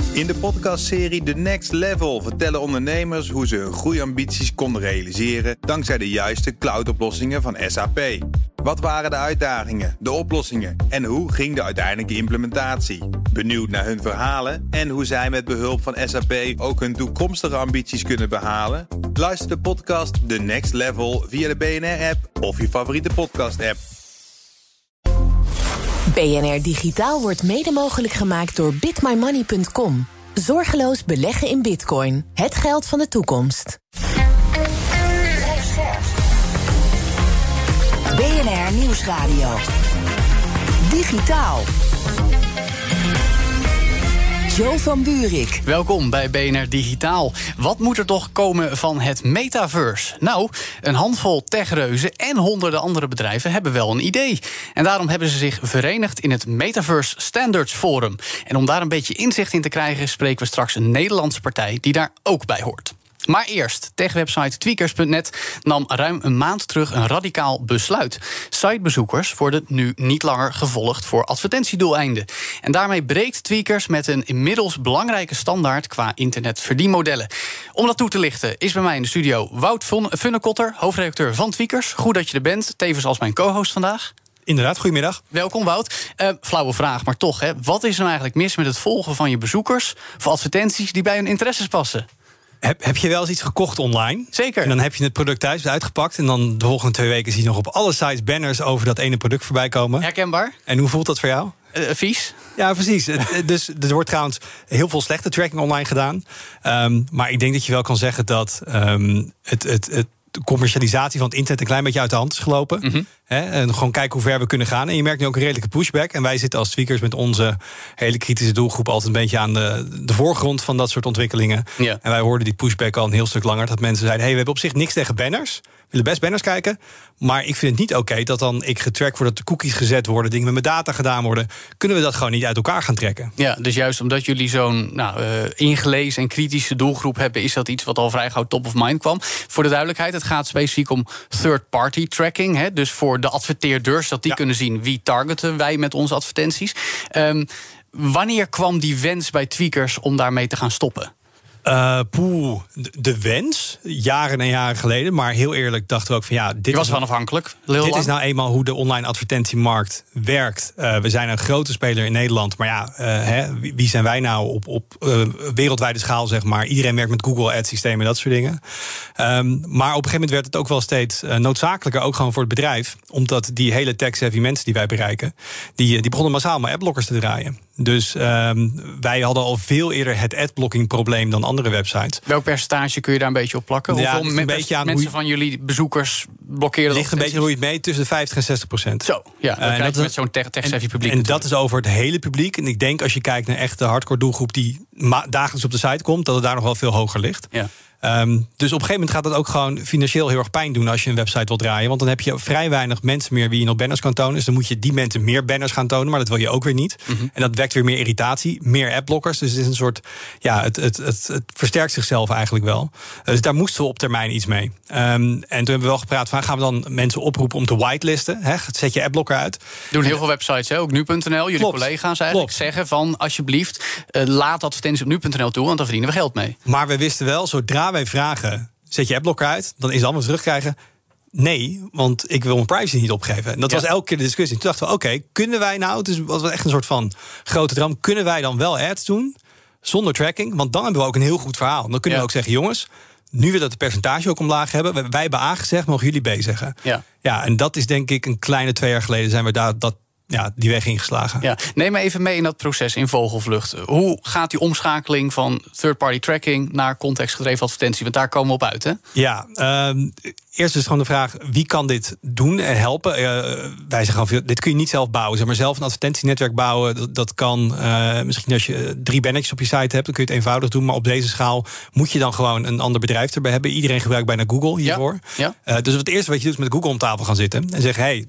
In de podcastserie The Next Level vertellen ondernemers hoe ze hun groeiambities konden realiseren dankzij de juiste cloudoplossingen van SAP. Wat waren de uitdagingen, de oplossingen en hoe ging de uiteindelijke implementatie? Benieuwd naar hun verhalen en hoe zij met behulp van SAP ook hun toekomstige ambities kunnen behalen? Luister de podcast The Next Level via de BNR-app of je favoriete podcast-app. BNR Digitaal wordt mede mogelijk gemaakt door bitmymoney.com. Zorgeloos beleggen in bitcoin. Het geld van de toekomst. BNR Nieuwsradio. Digitaal. Jo van Buurik. Welkom bij BNR Digitaal. Wat moet er toch komen van het metaverse? Nou, een handvol techreuzen en honderden andere bedrijven hebben wel een idee. En daarom hebben ze zich verenigd in het Metaverse Standards Forum. En om daar een beetje inzicht in te krijgen, spreken we straks een Nederlandse partij die daar ook bij hoort. Maar eerst, techwebsite tweakers.net nam ruim een maand terug een radicaal besluit. Sitebezoekers worden nu niet langer gevolgd voor advertentiedoeleinden. En daarmee breekt Tweakers met een inmiddels belangrijke standaard qua internetverdienmodellen. Om dat toe te lichten is bij mij in de studio Wout Funnekotter, hoofdredacteur van Tweakers. Goed dat je er bent, tevens als mijn co-host vandaag. Inderdaad, goedemiddag. Welkom, Wout. Flauwe vraag, maar toch, hè. Wat is er nou eigenlijk mis met het volgen van je bezoekers voor advertenties die bij hun interesses passen? Heb je wel eens iets gekocht online? Zeker. En dan heb je het product thuis uitgepakt en dan de volgende 2 weken zie je nog op alle sites banners over dat ene product voorbij komen. Herkenbaar. En hoe voelt dat voor jou? Vies. Ja, precies. Dus er wordt trouwens heel veel slechte tracking online gedaan. Maar ik denk dat je wel kan zeggen dat de commercialisatie van het internet een klein beetje uit de hand is gelopen. Mm-hmm. En gewoon kijken hoe ver we kunnen gaan. En je merkt nu ook een redelijke pushback. En wij zitten als Tweakers met onze hele kritische doelgroep altijd een beetje aan de voorgrond van dat soort ontwikkelingen. Ja. En wij hoorden die pushback al een heel stuk langer. Dat mensen zeiden, we hebben op zich niks tegen banners. We willen best banners kijken. Maar ik vind het niet oké dat dan ik getrackt word, dat de cookies gezet worden, dingen met mijn data gedaan worden. Kunnen we dat gewoon niet uit elkaar gaan trekken? Ja, dus juist omdat jullie zo'n ingelezen en kritische doelgroep hebben, is dat iets wat al vrij gauw top of mind kwam. Voor de duidelijkheid, het gaat specifiek om third-party tracking. Hè, dus voor de adverteerders, dat die kunnen zien wie targeten wij met onze advertenties. Wanneer kwam die wens bij Tweakers om daarmee te gaan stoppen? De wens, jaren en jaren geleden. Maar heel eerlijk dachten we ook van dit was wel afhankelijk. Dit is nou eenmaal hoe de online advertentiemarkt werkt. We zijn een grote speler in Nederland. Maar wie zijn wij nou op wereldwijde schaal, zeg maar. Iedereen werkt met Google Ads systemen en dat soort dingen. Maar op een gegeven moment werd het ook wel steeds noodzakelijker, ook gewoon voor het bedrijf. Omdat die hele tech-savvy mensen die wij bereiken, die begonnen massaal maar adblockers te draaien. Dus wij hadden al veel eerder het adblocking probleem dan andere websites. Welk percentage kun je daar een beetje op plakken? Hoeveel mensen van jullie bezoekers blokkeren dat? Ligt een beetje hoe je het meet, tussen de 50% en 60%. Zo, ja, dan krijg je met zo'n tech-savvy publiek. En dat is over het hele publiek. En ik denk als je kijkt naar echt de hardcore doelgroep die dagelijks op de site komt, dat het daar nog wel veel hoger ligt. Ja. Dus op een gegeven moment gaat het ook gewoon financieel heel erg pijn doen als je een website wilt draaien. Want dan heb je vrij weinig mensen meer wie je nog banners kan tonen. Dus dan moet je die mensen meer banners gaan tonen, maar dat wil je ook weer niet. Mm-hmm. En dat wekt weer meer irritatie, meer adblockers. Dus het is een soort, het versterkt zichzelf eigenlijk wel. Dus daar moesten we op termijn iets mee. En toen hebben we wel gepraat van, gaan we dan mensen oproepen om te whitelisten? Zet je adblocker uit. Doen heel veel websites, ook nu.nl, jullie collega's eigenlijk zeggen van, alsjeblieft, laat advertenties op nu.nl toe, want daar verdienen we geld mee. Maar we wisten wel, zodra wij vragen, zet je adblocker uit, dan is het allemaal terugkrijgen. Nee, want ik wil mijn privacy niet opgeven. En dat was elke keer de discussie. Toen dachten we, kunnen wij nou, het was echt een soort van grote droom, kunnen wij dan wel ads doen zonder tracking? Want dan hebben we ook een heel goed verhaal. Dan kunnen we ook zeggen, jongens, nu we dat de percentage ook omlaag hebben, wij hebben A gezegd, mogen jullie B zeggen. Ja, en dat is denk ik een kleine 2 jaar geleden zijn we die weg ingeslagen. Ja. Neem me even mee in dat proces in vogelvlucht. Hoe gaat die omschakeling van third-party tracking naar contextgedreven advertentie? Want daar komen we op uit, hè? Ja, eerst is gewoon de vraag, wie kan dit doen en helpen? Wij zeggen gewoon, dit kun je niet zelf bouwen. Zeg maar zelf een advertentienetwerk bouwen, dat kan misschien als je 3 bannetjes op je site hebt, dan kun je het eenvoudig doen. Maar op deze schaal moet je dan gewoon een ander bedrijf erbij hebben. Iedereen gebruikt bijna Google hiervoor. Ja. Dus het eerste wat je doet is met Google om tafel gaan zitten en zeggen,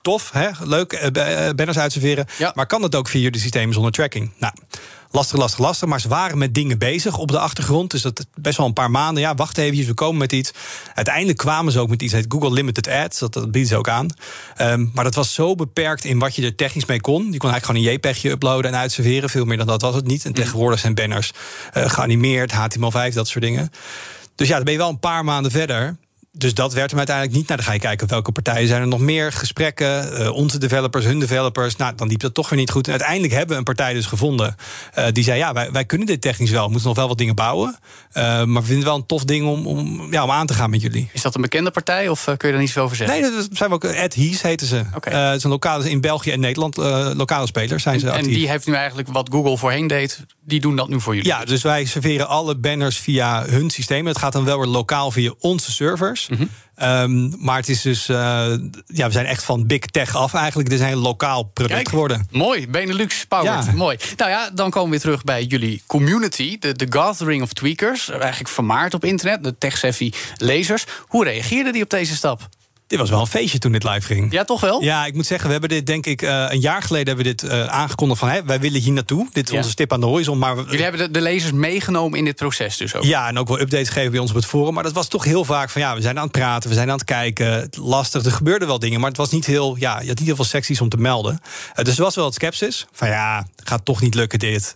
tof, hè? Leuk, banners uitserveren. Ja. Maar kan dat ook via jullie systemen zonder tracking? Nou, lastig. Maar ze waren met dingen bezig op de achtergrond. Dus dat best wel een paar maanden. Ja, wacht even, we komen met iets. Uiteindelijk kwamen ze ook met iets, heet Google Limited Ads. Dat bieden ze ook aan. Maar dat was zo beperkt in wat je er technisch mee kon. Je kon eigenlijk gewoon een JPEGje uploaden en uitserveren. Veel meer dan dat was het niet. En tegenwoordig zijn banners geanimeerd, HTML5, dat soort dingen. Dus ja, dan ben je wel een paar maanden verder. Dus dat werd hem uiteindelijk niet. Nou, dan ga je kijken welke partijen zijn er nog meer. Gesprekken, onze developers, hun developers. Nou, dan liep dat toch weer niet goed. En uiteindelijk hebben we een partij dus gevonden. Die zei, ja, wij kunnen dit technisch wel. We moeten nog wel wat dingen bouwen. Maar we vinden het wel een tof ding om aan te gaan met jullie. Is dat een bekende partij of kun je daar niet zo over zeggen? Nee, dat zijn we ook. Hees heten ze. Okay. Het zijn lokale in België en Nederland. Lokale spelers zijn ze actief. En die heeft nu eigenlijk wat Google voorheen deed. Die doen dat nu voor jullie. Ja, dus wij serveren alle banners via hun systeem. Het gaat dan wel weer lokaal via onze servers. Maar het is dus... we zijn echt van big tech af eigenlijk. Het is een heel lokaal product geworden. Mooi, Benelux powered. Ja. Mooi. Nou ja, dan komen we weer terug bij jullie community. De gathering of tweakers. Eigenlijk vermaard op internet. De tech-savvy lezers. Hoe reageerden die op deze stap? Dit was wel een feestje toen dit live ging. Ja, toch wel? Ja, ik moet zeggen, we hebben dit denk ik een jaar geleden hebben we dit aangekondigd van wij willen hier naartoe. Dit is onze stip aan de horizon. Maar jullie hebben de lezers meegenomen in dit proces dus ook? Ja, en ook wel updates gegeven bij ons op het forum. Maar dat was toch heel vaak van we zijn aan het praten, we zijn aan het kijken. Lastig, er gebeurden wel dingen, maar het was niet heel, je had niet heel veel secties om te melden. Dus er was wel wat skepsis. Van gaat toch niet lukken dit.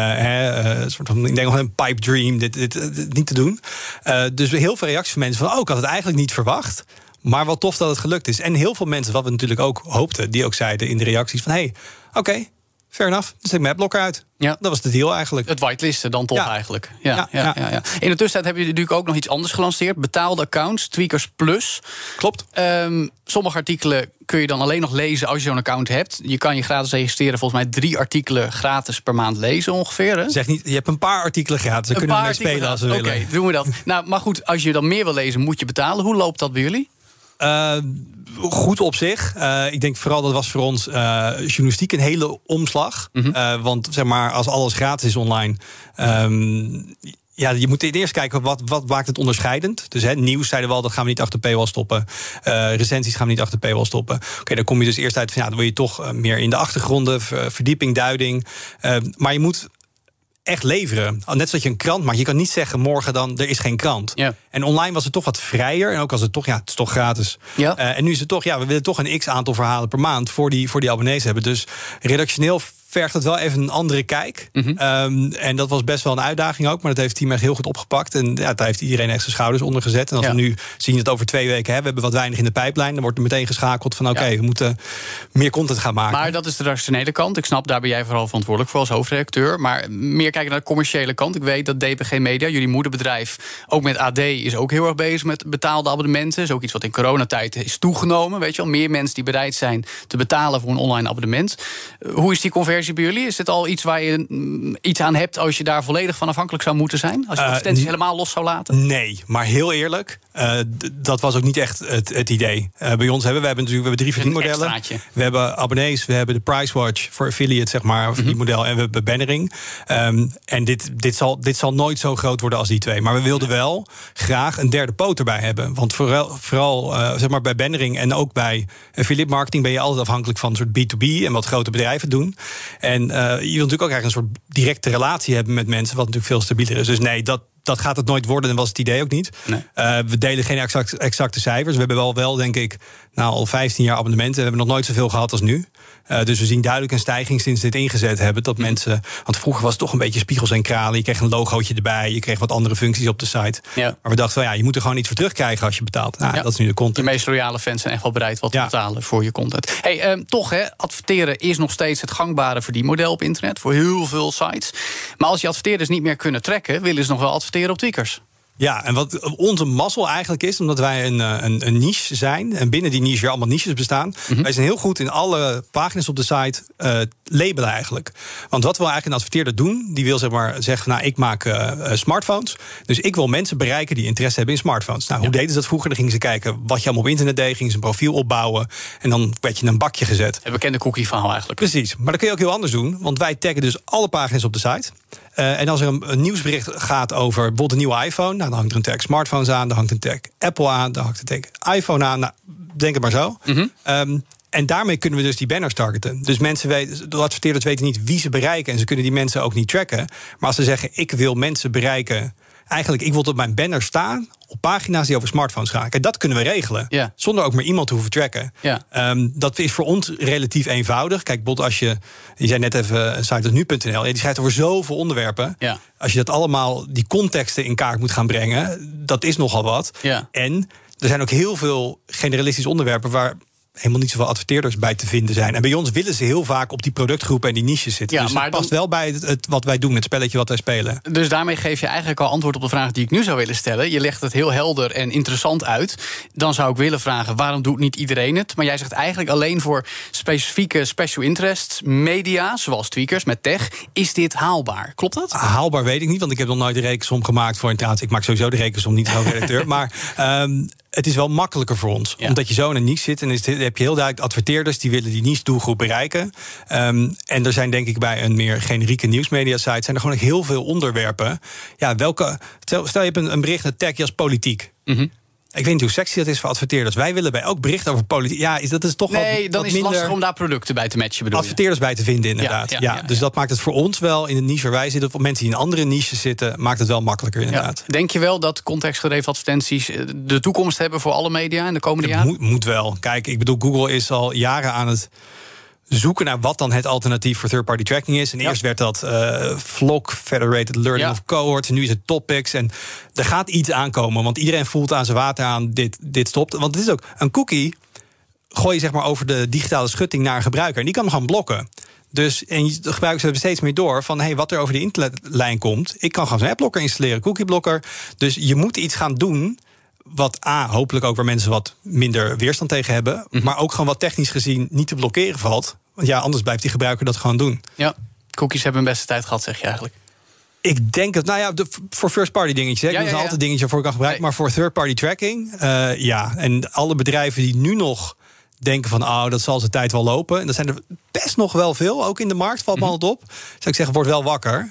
Soort van, ik denk nog een pipe dream, dit niet te doen. Dus heel veel reacties van mensen van ik had het eigenlijk niet verwacht. Maar wat tof dat het gelukt is. En heel veel mensen, wat we natuurlijk ook hoopten, die ook zeiden in de reacties van oké, fair enough, dan zet ik mijn adblocker uit. Ja. Dat was de deal eigenlijk. Het whitelisten dan toch eigenlijk. Ja. In de tussentijd heb je natuurlijk ook nog iets anders gelanceerd. Betaalde accounts, Tweakers Plus. Klopt. Sommige artikelen kun je dan alleen nog lezen als je zo'n account hebt. Je kan je gratis registreren. Volgens mij 3 artikelen gratis per maand lezen ongeveer. Hè? Zeg niet, je hebt een paar artikelen gratis. Dan kunnen we mee spelen als we willen. Oké, doen we dat. Nou, maar goed, als je dan meer wil lezen, moet je betalen. Hoe loopt dat bij jullie? Goed op zich. Ik denk vooral dat was voor ons journalistiek een hele omslag. Want zeg maar, als alles gratis is online. Je moet eerst kijken wat maakt het onderscheidend. Dus nieuws zeiden we al, dat gaan we niet achter paywall stoppen. Recensies gaan we niet achter paywall stoppen. Oké, dan kom je dus eerst uit van dan wil je toch meer in de achtergronden, verdieping, duiding. Maar je moet echt leveren. Net zoals je een krant maakt. Je kan niet zeggen morgen dan, er is geen krant. Ja. En online was het toch wat vrijer. En ook als het toch, het is toch gratis. Ja. En nu is het toch, we willen toch een x-aantal verhalen per maand voor die abonnees hebben. Dus redactioneel vergt het wel even een andere kijk. En dat was best wel een uitdaging ook. Maar dat heeft het team echt heel goed opgepakt. En daar heeft iedereen echt zijn schouders onder gezet. En als we nu zien het over 2 weken... we hebben wat weinig in de pijplijn... dan wordt er meteen geschakeld van we moeten meer content gaan maken. Maar dat is de redactionele kant. Ik snap, daar ben jij vooral verantwoordelijk voor als hoofdredacteur. Maar meer kijken naar de commerciële kant. Ik weet dat DPG Media, jullie moederbedrijf... ook met AD is ook heel erg bezig met betaalde abonnementen. Dat is ook iets wat in coronatijd is toegenomen. Weet je wel, meer mensen die bereid zijn te betalen voor een online abonnement. Hoe is die conversie bij jullie? Is dit al iets waar je iets aan hebt als je daar volledig van afhankelijk zou moeten zijn? Als je advertenties helemaal los zou laten? Nee, maar heel eerlijk, dat was ook niet echt het idee. Bij ons hebben we 3 verdienmodellen. We hebben abonnees, we hebben de Pricewatch voor affiliate, zeg maar, verdienmodel, en we hebben bannering. En dit zal nooit zo groot worden als die 2. Maar we wilden wel graag een derde poot erbij hebben. Want vooral zeg maar bij bannering en ook bij affiliate marketing ben je altijd afhankelijk van een soort B2B en wat grote bedrijven doen. En je wilt natuurlijk ook eigenlijk een soort directe relatie hebben met mensen, wat natuurlijk veel stabieler is. Dus nee, dat gaat het nooit worden en was het idee ook niet. Nee. We delen geen exacte cijfers. We hebben wel denk ik, al 15 jaar abonnementen. We hebben nog nooit zoveel gehad als nu. Dus we zien duidelijk een stijging sinds dit ingezet hebben. Dat mensen, want vroeger was het toch een beetje spiegels en kralen. Je kreeg een logootje erbij, je kreeg wat andere functies op de site. Ja. Maar we dachten van je moet er gewoon iets voor terugkrijgen als je betaalt. Dat is nu de content. De meest loyale fans zijn echt wel bereid wat te betalen voor je content. Toch, adverteren is nog steeds het gangbare verdienmodel op internet voor heel veel sites. Maar als je adverteerders niet meer kunnen trekken, willen ze nog wel adverteren op Tweakers. Ja, en wat onze mazzel eigenlijk is, omdat wij een niche zijn en binnen die niche weer allemaal niches bestaan. Wij zijn heel goed in alle pagina's op de site labelen eigenlijk. Want wat wil eigenlijk een adverteerder doen? Die wil zeggen, ik maak smartphones. Dus ik wil mensen bereiken die interesse hebben in smartphones. Hoe deden ze dat vroeger? Dan gingen ze kijken wat je allemaal op internet deed, gingen ze een profiel opbouwen en dan werd je in een bakje gezet. Een bekende cookie verhaal eigenlijk. Precies, maar dat kun je ook heel anders doen, want wij taggen dus alle pagina's op de site. En als er een nieuwsbericht gaat over bijvoorbeeld een nieuwe iPhone, dan hangt er een tag smartphones aan, dan hangt een tag Apple aan, dan hangt een tag iPhone aan. Denk het maar zo. En daarmee kunnen we dus die banners targeten. Dus de adverteerders weten niet wie ze bereiken en ze kunnen die mensen ook niet tracken. Maar als ze zeggen, ik wil mensen bereiken, eigenlijk, ik wil op mijn banner staan op pagina's die over smartphones gaan. Kijk, dat kunnen we regelen. Ja. Zonder ook maar iemand te hoeven tracken. Ja. Dat is voor ons relatief eenvoudig. Kijk, bijvoorbeeld als je zei net even een site als nu.nl, die schrijft over zoveel onderwerpen. Ja. Als je dat allemaal, die contexten in kaart moet gaan brengen, dat is nogal wat. Ja. En er zijn ook heel veel generalistische onderwerpen waar helemaal niet zoveel adverteerders bij te vinden zijn. En bij ons willen ze heel vaak op die productgroepen en die niches zitten. Ja, dus maar dat past wel bij het wat wij doen, het spelletje wat wij spelen. Dus daarmee geef je eigenlijk al antwoord op de vraag die ik nu zou willen stellen. Je legt het heel helder en interessant uit. Dan zou ik willen vragen, waarom doet niet iedereen het? Maar jij zegt eigenlijk alleen voor specifieke special interests, media, zoals tweakers met tech, is dit haalbaar. Klopt dat? Haalbaar weet ik niet, want ik heb nog nooit de rekensom gemaakt voor een trouwens. Ik maak sowieso de rekensom niet als redacteur. Maar het is wel makkelijker voor ons. Ja. Omdat je zo in een niche zit en heb je heel duidelijk adverteerders die willen die niche-doelgroep bereiken. En er zijn denk ik bij een meer generieke nieuwsmedia-site zijn er gewoon heel veel onderwerpen. Ja, stel je hebt een bericht met tech als politiek. Mm-hmm. Ik weet niet hoe sexy dat is voor adverteerders. Wij willen bij elk bericht over politiek. Ja, dat is toch dan is het lastig om daar producten bij te matchen, bedoel je? Adverteerders bij te vinden, inderdaad. Ja, dus dat maakt het voor ons wel in de niche waar wij zitten, of voor mensen die in andere niches zitten, maakt het wel makkelijker, inderdaad. Ja. Denk je wel dat contextgedreven advertenties de toekomst hebben voor alle media in de komende jaren? Moet wel. Kijk, ik bedoel, Google is al jaren aan het zoeken naar wat dan het alternatief voor third-party tracking is. En eerst werd dat Flock, Federated Learning of Cohorts. En nu is het Topics. En er gaat iets aankomen, want iedereen voelt aan zijn water aan, dit stopt. Want het is ook een cookie, gooi je zeg maar over de digitale schutting naar een gebruiker. En die kan hem gewoon blokken. Dus de gebruikers hebben steeds meer door van wat er over de internetlijn komt. Ik kan gewoon zo'n appblokker installeren, cookieblokker. Dus je moet iets gaan doen wat hopelijk ook waar mensen wat minder weerstand tegen hebben, maar ook gewoon wat technisch gezien niet te blokkeren valt. Want anders blijft die gebruiker dat gewoon doen. Ja, cookies hebben een beste tijd gehad, zeg je eigenlijk. Ik denk dat, voor first-party dingetjes. Ik er altijd dingetjes voor ik kan gebruiken. Maar voor third-party tracking, En alle bedrijven die nu nog denken van, dat zal zijn tijd wel lopen. En dat zijn er best nog wel veel, ook in de markt, valt me altijd op. Zou ik zeggen, word wel wakker.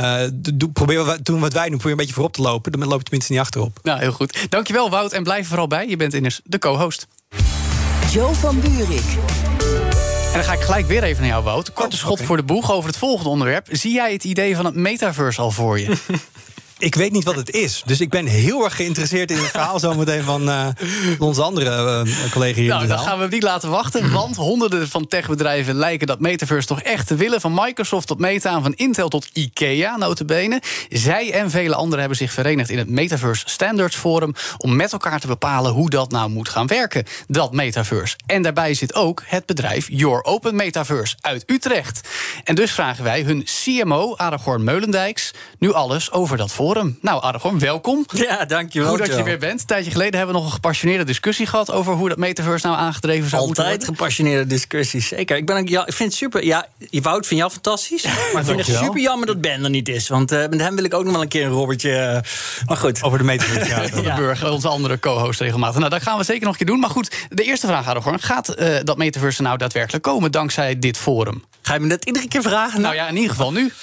Doen wat wij doen, probeer een beetje voorop te lopen. Dan loop je tenminste niet achterop. Nou, heel goed. Dankjewel, Wout. En blijf er vooral bij. Je bent immers de co-host. Jo van Buurik. En dan ga ik gelijk weer even naar jou, Wout. Korte schot voor de boeg over het volgende onderwerp. Zie jij het idee van het metaverse al voor je? Ik weet niet wat het is. Dus ik ben heel erg geïnteresseerd in het verhaal zometeen van onze andere collega hier. Dan gaan we niet laten wachten. Want honderden van techbedrijven lijken dat metaverse toch echt te willen. Van Microsoft tot Meta en van Intel tot Ikea, nota bene. Zij en vele anderen hebben zich verenigd in het Metaverse Standards Forum om met elkaar te bepalen hoe dat nou moet gaan werken, dat metaverse. En daarbij zit ook het bedrijf Your Open Metaverse uit Utrecht. En dus vragen wij hun CMO, Aragorn Meulendijks, nu alles over dat forum. Nou, Aragorn, welkom. Ja, dankjewel. Goed dat je weer bent. Een tijdje geleden hebben we nog een gepassioneerde discussie gehad over hoe dat metaverse nou aangedreven zou moeten worden. Altijd gepassioneerde discussies, zeker. Ik vind het super. Ja, Wout vind jou fantastisch. Maar ik vind het super jammer dat Ben er niet is. Want met hem wil ik ook nog wel een keer een Robertje. Maar goed. Over de metaverse. De Burger, onze andere co-host regelmatig. Nou, dat gaan we zeker nog een keer doen. Maar goed, de eerste vraag, Aragorn. Gaat dat metaverse nou daadwerkelijk komen dankzij dit forum? Ga je me dat iedere keer vragen? Nou ja, in ieder geval nu.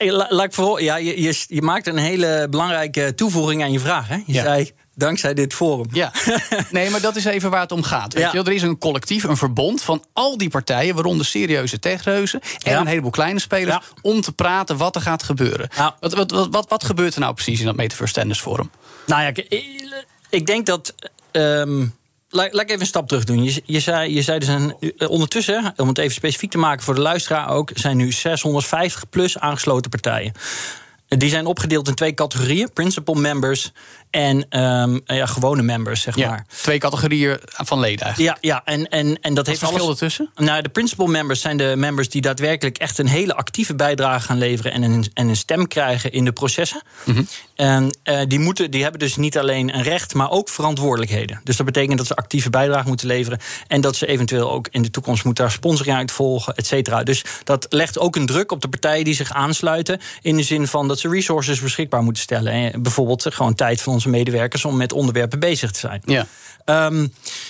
Je maakt een hele belangrijke toevoeging aan je vraag. Hè? Je zei, dankzij dit forum. Ja. Nee, maar dat is even waar het om gaat. Weet je wel? Er is een collectief, een verbond van al die partijen, waaronder serieuze techreuzen en een heleboel kleine spelers, om te praten wat er gaat gebeuren. Ja. Wat gebeurt er nou precies in dat Metaverse Standards Forum? Nou ja, ik denk dat laat ik even een stap terug doen. Je zei er zijn ondertussen, om het even specifiek te maken voor de luisteraar ook, zijn nu 650 plus aangesloten partijen. Die zijn opgedeeld in 2 categorieën. Principal members en gewone members, zeg maar. 2 categorieën van leden eigenlijk. Ja, en dat heeft verschil ertussen? Nou, de principal members zijn de members die daadwerkelijk echt een hele actieve bijdrage gaan leveren en een stem krijgen in de processen. Mm-hmm. En die hebben dus niet alleen een recht, maar ook verantwoordelijkheden. Dus dat betekent dat ze actieve bijdrage moeten leveren en dat ze eventueel ook in de toekomst moeten daar sponsoring uit volgen, et cetera. Dus dat legt ook een druk op de partijen die zich aansluiten in de zin van dat ze resources beschikbaar moeten stellen. En bijvoorbeeld gewoon tijd van onze medewerkers om met onderwerpen bezig te zijn. Ja.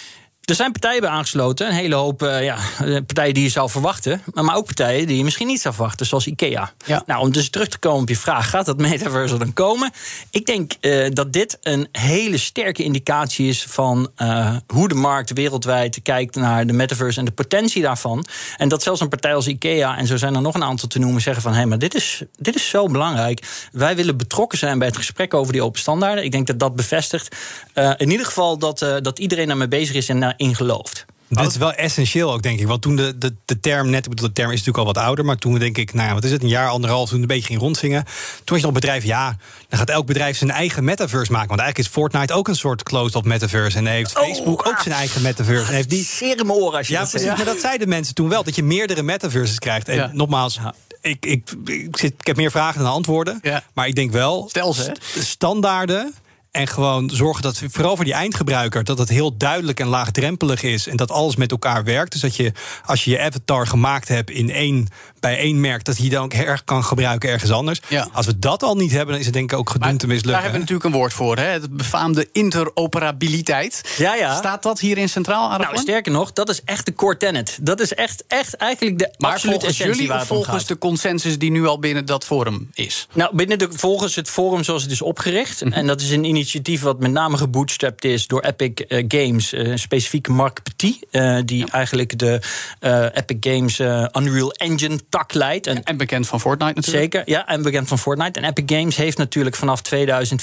Er zijn partijen bij aangesloten. Een hele hoop partijen die je zou verwachten. Maar ook partijen die je misschien niet zou verwachten. Zoals IKEA. Ja. Nou, om dus terug te komen op je vraag. Gaat dat metaverse er dan komen? Ik denk dat dit een hele sterke indicatie is van hoe de markt wereldwijd kijkt naar de metaverse en de potentie daarvan. En dat zelfs een partij als IKEA, en zo zijn er nog een aantal te noemen, zeggen van maar dit is zo belangrijk. Wij willen betrokken zijn bij het gesprek over die open standaarden. Ik denk dat dat bevestigt. In ieder geval dat iedereen daarmee bezig is en daarin gelooft. Dit is wel essentieel ook, denk ik. Want toen de term net, ik bedoel, de term is natuurlijk al wat ouder, maar toen we denk ik, wat is het, een jaar, anderhalf, toen een beetje ging rondzingen. Toen was je nog bedrijf, dan gaat elk bedrijf zijn eigen metaverse maken. Want eigenlijk is Fortnite ook een soort closed-up metaverse. En heeft Facebook ook zijn eigen metaverse. En heeft die zeer in mijn oren als je dat precies, maar dat zeiden mensen toen wel, dat je meerdere metaverses krijgt. En nogmaals, ik heb meer vragen dan antwoorden. Ja. Maar ik denk wel, stel ze, standaarden. En gewoon zorgen dat, vooral voor die eindgebruiker, dat het heel duidelijk en laagdrempelig is. En dat alles met elkaar werkt. Dus dat je, als je je avatar gemaakt hebt bij één merk, dat je dan ook erg kan gebruiken ergens anders. Ja. Als we dat al niet hebben, dan is het denk ik ook gedoemd te mislukken. Daar hebben we natuurlijk een woord voor, hè? Het befaamde interoperabiliteit. Ja. Staat dat hierin centraal aan? Nou, sterker nog, dat is echt de core tenet. Dat is echt eigenlijk de absolute essentie waar het om gaat. Volgens de consensus die nu al binnen dat forum is? Nou, volgens het forum zoals het is opgericht. En dat is een initiatief wat met name gebootstrapped is door Epic Games. Specifiek Mark Petit, die eigenlijk de Epic Games Unreal Engine tak leidt. En bekend van Fortnite natuurlijk. Zeker, ja, en bekend van Fortnite. En Epic Games heeft natuurlijk vanaf 2014-15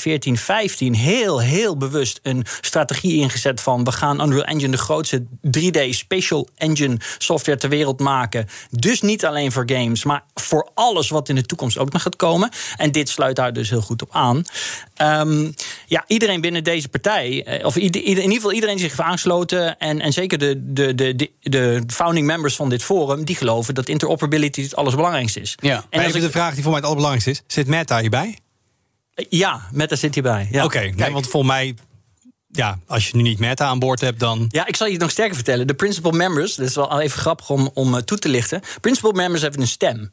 heel bewust een strategie ingezet van we gaan Unreal Engine de grootste 3D spatial engine software ter wereld maken. Dus niet alleen voor games, maar voor alles wat in de toekomst ook nog gaat komen. En dit sluit daar dus heel goed op aan. Iedereen binnen deze partij, of in ieder geval iedereen die zich heeft aangesloten, en zeker de founding members van dit forum, die geloven dat interoperability het allerbelangrijkste is. Ja. En even de vraag die voor mij het allerbelangrijkste is, zit Meta hierbij? Ja, Meta zit hierbij. Ja. Oké, want volgens mij, als je nu niet Meta aan boord hebt, dan... Ja, ik zal je het nog sterker vertellen. De principal members, dat is wel even grappig om toe te lichten. Principal members hebben een stem.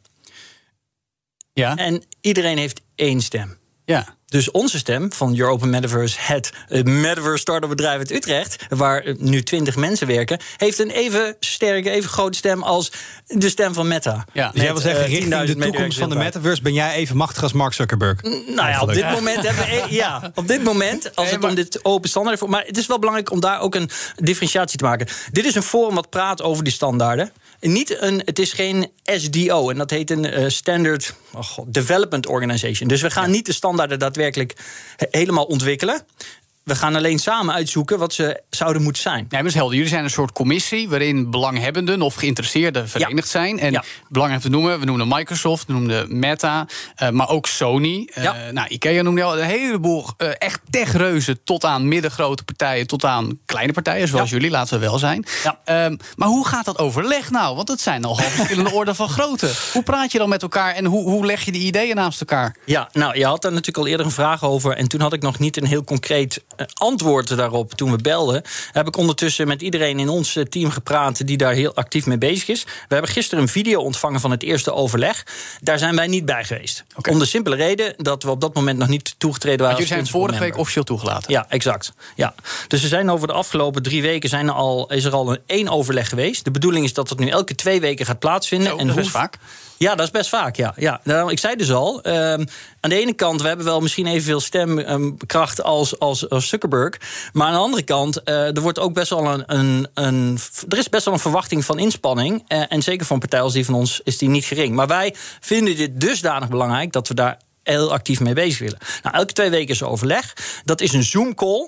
Ja. En iedereen heeft één stem. Ja. Dus onze stem van Your Open Metaverse, het metaverse start-up bedrijf uit Utrecht, waar nu 20 mensen werken, heeft een even sterke, even grote stem als de stem van Meta. Ja. Dus jij wil zeggen, richting de toekomst van de metaverse ben jij even machtig als Mark Zuckerberg? Op dit moment op dit moment, als het om dit open standaard is. Maar het is wel belangrijk om daar ook een differentiatie te maken. Dit is een forum wat praat over die standaarden. Het is geen SDO, en dat heet een Standard Development Organization. Dus we gaan niet de standaarden daadwerkelijk helemaal ontwikkelen. We gaan alleen samen uitzoeken wat ze zouden moeten zijn. Nee, maar is helder. Jullie zijn een soort commissie waarin belanghebbenden of geïnteresseerden verenigd zijn. En belangrijk te noemen, we noemden Microsoft, we noemden Meta, maar ook Sony. IKEA noemde je al een heleboel echt techreuzen tot aan middengrote partijen, tot aan kleine partijen, zoals jullie, laten we wel zijn. Ja. Maar hoe gaat dat overleg nou? Want het zijn nogal verschillende orden van grootte. Hoe praat je dan met elkaar en hoe leg je die ideeën naast elkaar? Ja, nou, je had daar natuurlijk al eerder een vraag over, en toen had ik nog niet een heel concreet antwoord daarop toen we belden. Heb ik ondertussen met iedereen in ons team gepraat die daar heel actief mee bezig is. We hebben gisteren een video ontvangen van het eerste overleg. Daar zijn wij niet bij geweest. Okay. Om de simpele reden dat we op dat moment nog niet toegetreden waren. Want jullie zijn vorige week officieel toegelaten. Ja, exact. Ja. Dus er zijn over de afgelopen 3 weken is er al 1 overleg geweest. De bedoeling is dat het nu elke 2 weken gaat plaatsvinden. Zo, en dat is vaak. Ja, dat is best vaak, ja. Nou, ik zei dus al, aan de ene kant, we hebben wel misschien evenveel stemkracht als Zuckerberg. Maar aan de andere kant, er wordt ook best wel er is best wel een verwachting van inspanning. En zeker van partijen als die van ons is die niet gering. Maar wij vinden dit dusdanig belangrijk dat we daar heel actief mee bezig willen. Nou, elke 2 weken is er overleg. Dat is een Zoom-call.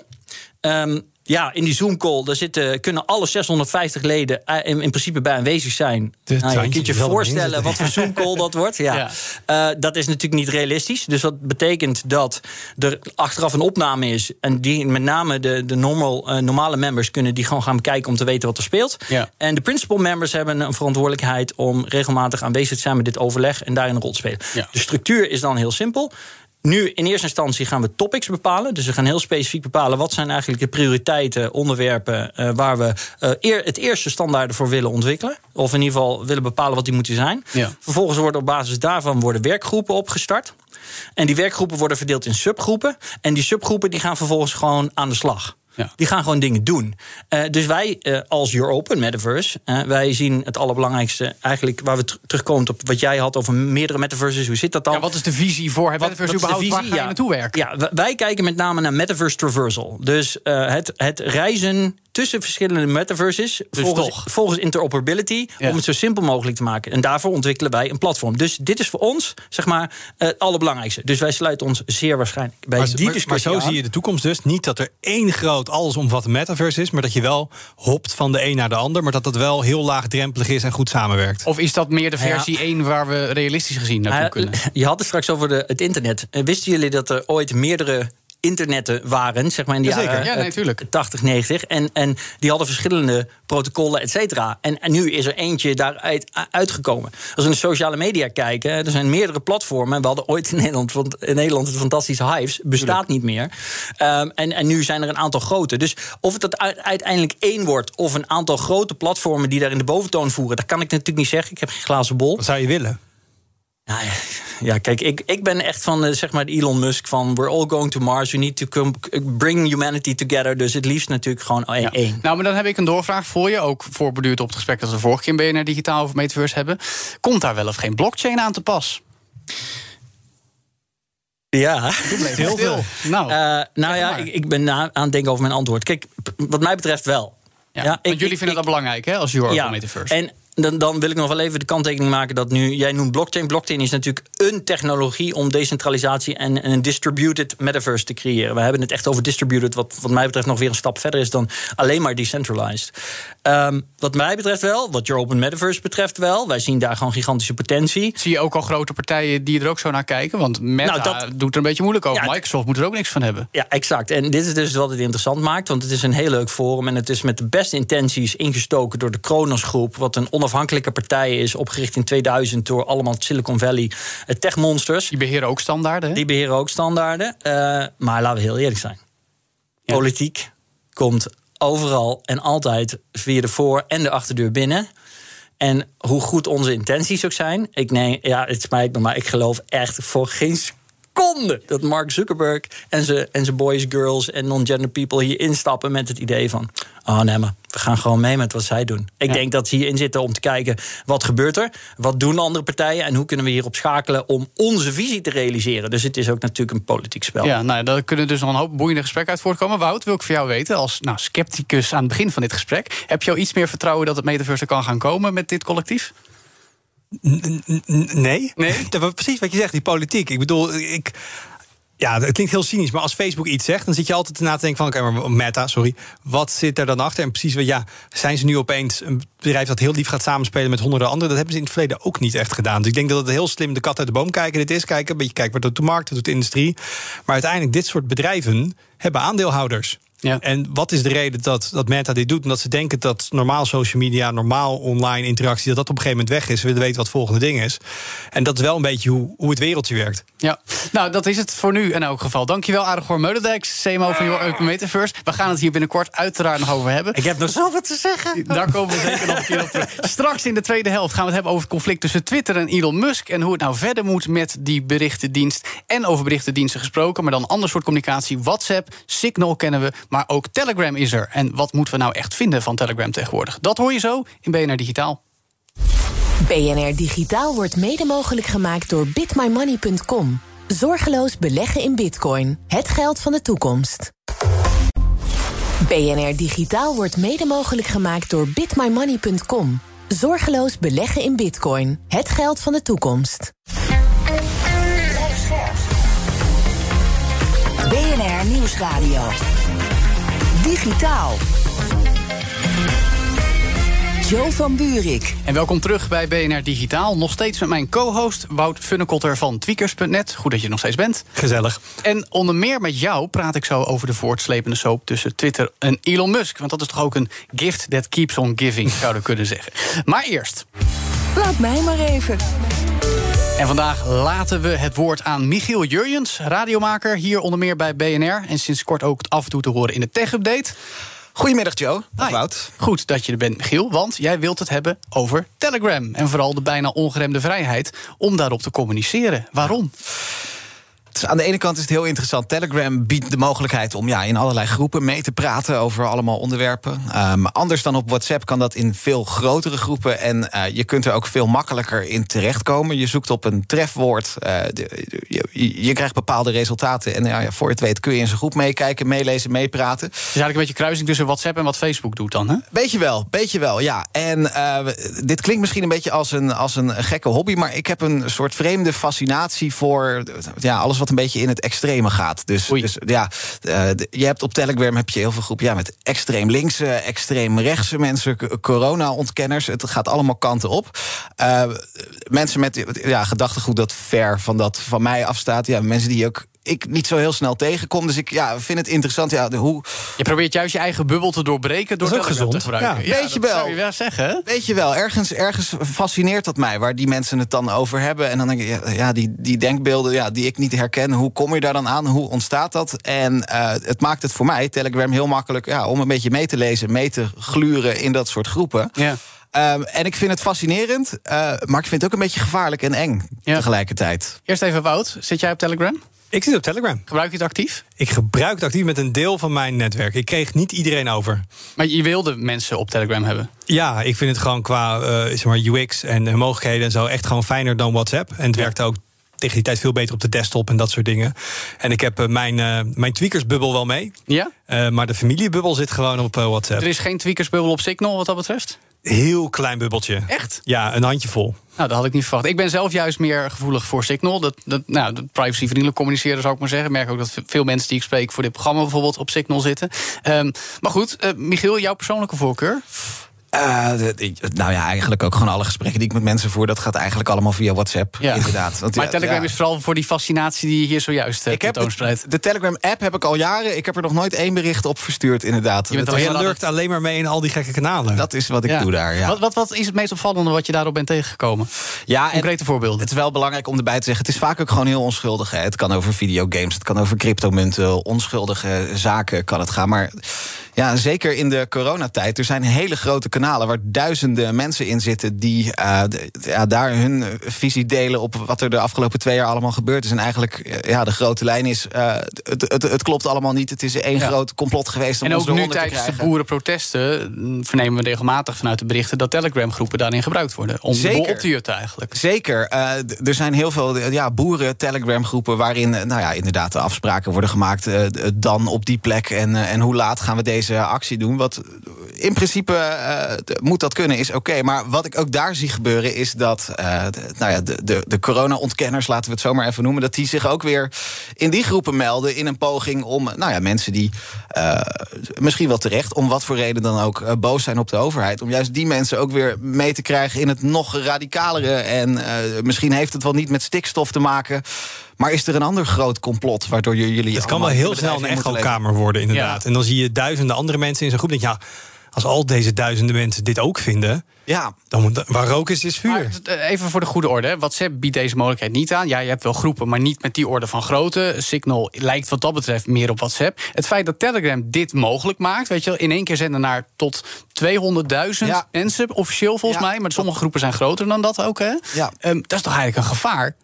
In die Zoom-call kunnen alle 650 leden in principe bij aanwezig zijn. Je kunt je voorstellen wat voor Zoom-call dat wordt. Ja. Dat is natuurlijk niet realistisch. Dus dat betekent dat er achteraf een opname is. En die met name de normale members kunnen die gewoon gaan bekijken om te weten wat er speelt. Ja. En de principal members hebben een verantwoordelijkheid om regelmatig aanwezig te zijn met dit overleg en daarin een rol te spelen. Ja. De structuur is dan heel simpel. Nu, in eerste instantie gaan we topics bepalen. Dus we gaan heel specifiek bepalen wat zijn eigenlijk de prioriteiten, onderwerpen waar we het eerste standaarden voor willen ontwikkelen. Of in ieder geval willen bepalen wat die moeten zijn. Ja. Vervolgens worden op basis daarvan werkgroepen opgestart. En die werkgroepen worden verdeeld in subgroepen. En die subgroepen die gaan vervolgens gewoon aan de slag. Ja. Die gaan gewoon dingen doen. Dus wij als Your Open Metaverse, wij zien het allerbelangrijkste eigenlijk, waar we terugkomen op wat jij had over meerdere metaverses. Hoe zit dat dan? Ja, wat is de visie voor het metaverse überhaupt? Waar ga je naartoe werken? Ja, wij kijken met name naar metaverse traversal. Dus het reizen tussen verschillende metaverses, Dus volgens interoperability, om het zo simpel mogelijk te maken. En daarvoor ontwikkelen wij een platform. Dus dit is voor ons, zeg maar, het allerbelangrijkste. Dus wij sluiten ons zeer waarschijnlijk bij die discussie maar zo aan. zie je de toekomst dus. Niet dat er één groot allesomvattend metaverse is, maar dat je wel hopt van de een naar de ander, maar dat dat wel heel laagdrempelig is en goed samenwerkt. Of is dat meer de versie 1 waar we realistisch gezien naartoe kunnen? Je had het straks over het internet. Wisten jullie dat er ooit meerdere internetten waren, zeg maar in de jaren 80, 90. En die hadden verschillende protocollen, et cetera. En nu is er eentje daaruit uitgekomen. Als we naar de sociale media kijken, er zijn meerdere platformen. We hadden ooit in Nederland het fantastische Hives. Bestaat niet meer. En nu zijn er een aantal grote. Dus of het dat uiteindelijk één wordt, of een aantal grote platformen die daar in de boventoon voeren, dat kan ik natuurlijk niet zeggen. Ik heb geen glazen bol. Wat zou je willen? Ja, kijk, ik ben echt van zeg maar de Elon Musk van we're all going to Mars, we need to bring humanity together. Dus het liefst natuurlijk gewoon één. Nou, maar dan heb ik een doorvraag voor je, ook voorbeduurd op het gesprek dat we vorige keer in BNR Digitaal over Metaverse hebben. Komt daar wel of geen blockchain aan te pas? Ja, heel veel. Ik ben aan het denken over mijn antwoord. Kijk, wat mij betreft wel. Want jullie vinden dat belangrijk, hè, als Your Open Metaverse. En dan wil ik nog wel even de kanttekening maken dat nu, jij noemt blockchain. Blockchain is natuurlijk een technologie om decentralisatie en een distributed metaverse te creëren. We hebben het echt over distributed, wat mij betreft nog weer een stap verder is dan alleen maar decentralized. Wat mij betreft wel, wat Your Open Metaverse betreft wel. Wij zien daar gewoon gigantische potentie. Zie je ook al grote partijen die er ook zo naar kijken? Want Meta doet er een beetje moeilijk over. Microsoft moet er ook niks van hebben. Ja, exact. En dit is dus wat het interessant maakt. Want het is een heel leuk forum. En het is met de beste intenties ingestoken door de Kronos Groep. Wat een onafhankelijke partij is, opgericht in 2000 door allemaal Silicon Valley techmonsters. Die beheren ook standaarden, hè? Die beheren ook standaarden. Maar laten we heel eerlijk zijn. Ja. Politiek komt overal en altijd via de voor- en de achterdeur binnen. En hoe goed onze intenties ook zijn. Het spijt me, maar ik geloof echt voor geen seconde dat Mark Zuckerberg en zijn boys, girls en non-gender people hier instappen met het idee van, oh nee, maar we gaan gewoon mee met wat zij doen. Ik denk dat ze hierin zitten om te kijken, wat gebeurt er? Wat doen andere partijen? En hoe kunnen we hierop schakelen om onze visie te realiseren? Dus het is ook natuurlijk een politiek spel. Ja, nou, daar kunnen dus nog een hoop boeiende gesprekken uit voortkomen. Wout, wil ik voor jou weten, als scepticus aan het begin van dit gesprek, heb je al iets meer vertrouwen dat het metaverse er kan gaan komen met dit collectief? Nee? Precies wat je zegt, die politiek. Ik bedoel, ja, het klinkt heel cynisch, maar als Facebook iets zegt, dan zit je altijd na te denken van, oké, maar Meta, wat zit er dan achter? En precies, zijn ze nu opeens een bedrijf dat heel lief gaat samenspelen met honderden anderen? Dat hebben ze in het verleden ook niet echt gedaan. Dus ik denk dat het heel slim de kat uit de boom kijken dit is. Kijken, een beetje kijken wat doet de markt, wat doet de industrie. Maar uiteindelijk, dit soort bedrijven hebben aandeelhouders. Ja. En wat is de reden dat Meta dit doet? Omdat ze denken dat normaal social media, normaal online interactie, dat op een gegeven moment weg is. We willen weten wat het volgende ding is. En dat is wel een beetje hoe het wereldje werkt. Ja, nou, dat is het voor nu in elk geval. Dankjewel, Aragor Meulendijk, CMO van Your Open Metaverse. We gaan het hier binnenkort uiteraard nog over hebben. Ik heb nog zoveel te zeggen. Daar komen we zeker nog een keer op terug. Straks in de tweede helft gaan we het hebben over het conflict tussen Twitter en Elon Musk en hoe het nou verder moet met die berichtendienst. En over berichtendiensten gesproken, maar dan een ander soort communicatie. WhatsApp, Signal kennen we, maar ook Telegram is er. En wat moeten we nou echt vinden van Telegram tegenwoordig? Dat hoor je zo in BNR Digitaal. BNR Digitaal wordt mede mogelijk gemaakt door bitmymoney.com. Zorgeloos beleggen in bitcoin. Het geld van de toekomst. BNR Digitaal wordt mede mogelijk gemaakt door bitmymoney.com. Zorgeloos beleggen in bitcoin. Het geld van de toekomst. BNR Nieuwsradio. Digitaal. Jo van Buurik. En welkom terug bij BNR Digitaal. Nog steeds met mijn co-host Wout Funnekotter van Tweakers.net. Goed dat je er nog steeds bent. Gezellig. En onder meer met jou praat ik zo over de voortslepende soap tussen Twitter en Elon Musk. Want dat is toch ook een gift that keeps on giving, zouden we kunnen zeggen. Maar eerst. Laat mij maar even. En vandaag laten we het woord aan Michiel Jurjens, radiomaker, hier onder meer bij BNR. En sinds kort ook af en toe te horen in de Tech-update. Goedemiddag, Joe. Dag, Wout. Goed dat je er bent, Michiel, want jij wilt het hebben over Telegram. En vooral de bijna ongeremde vrijheid om daarop te communiceren. Waarom? Dus aan de ene kant is het heel interessant. Telegram biedt de mogelijkheid om in allerlei groepen mee te praten over allemaal onderwerpen. Anders dan op WhatsApp kan dat in veel grotere groepen. En je kunt er ook veel makkelijker in terechtkomen. Je zoekt op een trefwoord. Je krijgt bepaalde resultaten. En voor je het weet kun je in zo'n groep meekijken, meelezen, meepraten. Het is eigenlijk een beetje kruising tussen WhatsApp en wat Facebook doet dan, hè? Beetje wel, ja. En dit klinkt misschien een beetje als een gekke hobby, maar ik heb een soort vreemde fascinatie voor alles wat een beetje in het extreme gaat. Dus je hebt op Telegram heel veel groepen met extreem linkse, extreem rechtse mensen, corona-ontkenners. Het gaat allemaal kanten op. Mensen met gedachtegoed dat ver van mij afstaat. Ja, mensen die ik niet zo heel snel tegenkom. Dus ik vind het interessant. Je probeert juist je eigen bubbel te doorbreken door Telegram te gebruiken. Weet je wel. Zou je wel zeggen, hè? Weet je wel, ergens fascineert dat mij, waar die mensen het dan over hebben. En dan denk ik, die denkbeelden die ik niet herken, hoe kom je daar dan aan? Hoe ontstaat dat? En het maakt het voor mij, Telegram, heel makkelijk om een beetje mee te lezen, mee te gluren in dat soort groepen. Ja. En ik vind het fascinerend, maar ik vind het ook een beetje gevaarlijk en eng tegelijkertijd. Eerst even, Wout, zit jij op Telegram? Ik zit op Telegram. Gebruik je het actief? Ik gebruik het actief met een deel van mijn netwerk. Ik kreeg niet iedereen over. Maar je wilde mensen op Telegram hebben? Ja, ik vind het gewoon qua UX en mogelijkheden en zo echt gewoon fijner dan WhatsApp. En het werkte ook tegen die tijd veel beter op de desktop en dat soort dingen. En ik heb mijn tweakersbubbel wel mee. Ja? Maar de familiebubbel zit gewoon op WhatsApp. Er is geen tweakersbubbel op Signal wat dat betreft? Heel klein bubbeltje. Echt? Ja, een handjevol. Nou, dat had ik niet verwacht. Ik ben zelf juist meer gevoelig voor Signal. Dat privacyvriendelijk communiceren, zou ik maar zeggen. Ik merk ook dat veel mensen die ik spreek voor dit programma bijvoorbeeld op Signal zitten. Maar goed, Michiel, jouw persoonlijke voorkeur? Eigenlijk ook gewoon alle gesprekken die ik met mensen voer, dat gaat eigenlijk allemaal via WhatsApp, inderdaad. Want, maar Telegram is vooral voor die fascinatie die je hier zojuist tentoonspreidt. De Telegram-app heb ik al jaren. Ik heb er nog nooit 1 bericht op verstuurd, inderdaad. Je lurkt alleen maar mee in al die gekke kanalen. Dat is wat ik doe daar, ja. Wat is het meest opvallende wat je daarop bent tegengekomen? Ja, concrete voorbeelden. Het is wel belangrijk om erbij te zeggen, het is vaak ook gewoon heel onschuldig. Hè. Het kan over videogames, het kan over cryptomunten, onschuldige zaken kan het gaan. Maar ja, zeker in de coronatijd, er zijn hele grote kanalen waar duizenden mensen in zitten die daar hun visie delen op wat er de afgelopen 2 jaar allemaal gebeurd is. En eigenlijk, de grote lijn is, het klopt allemaal niet. Het is één groot complot geweest om ons eronder te krijgen. En ook nu tijdens de boerenprotesten vernemen we regelmatig vanuit de berichten dat Telegram-groepen daarin gebruikt worden. Om de boel op te jutten eigenlijk. Zeker. Er zijn heel veel boeren-Telegram-groepen waarin inderdaad de afspraken worden gemaakt. Dan op die plek en hoe laat gaan we deze actie doen. Wat in principe moet dat kunnen, is oké. Maar wat ik ook daar zie gebeuren is dat de corona-ontkenners, laten we het zo maar even noemen, dat die zich ook weer in die groepen melden in een poging om mensen die misschien wel terecht, om wat voor reden dan ook, boos zijn op de overheid, om juist die mensen ook weer mee te krijgen in het nog radicalere. En misschien heeft het wel niet met stikstof te maken, maar is er een ander groot complot waardoor jullie... Het kan wel heel snel een echokamer worden, inderdaad. Ja. En dan zie je duizenden andere mensen in zo'n groep. Denk je, als al deze duizenden mensen dit ook vinden, dan waar rook is vuur. Maar even voor de goede orde, WhatsApp biedt deze mogelijkheid niet aan. Ja, je hebt wel groepen, maar niet met die orde van grootte. Signal lijkt wat dat betreft meer op WhatsApp. Het feit dat Telegram dit mogelijk maakt, weet je wel, in één keer zenden naar tot 200.000 mensen, officieel volgens mij. Maar sommige groepen zijn groter dan dat ook, hè? Ja. Dat is toch eigenlijk een gevaar?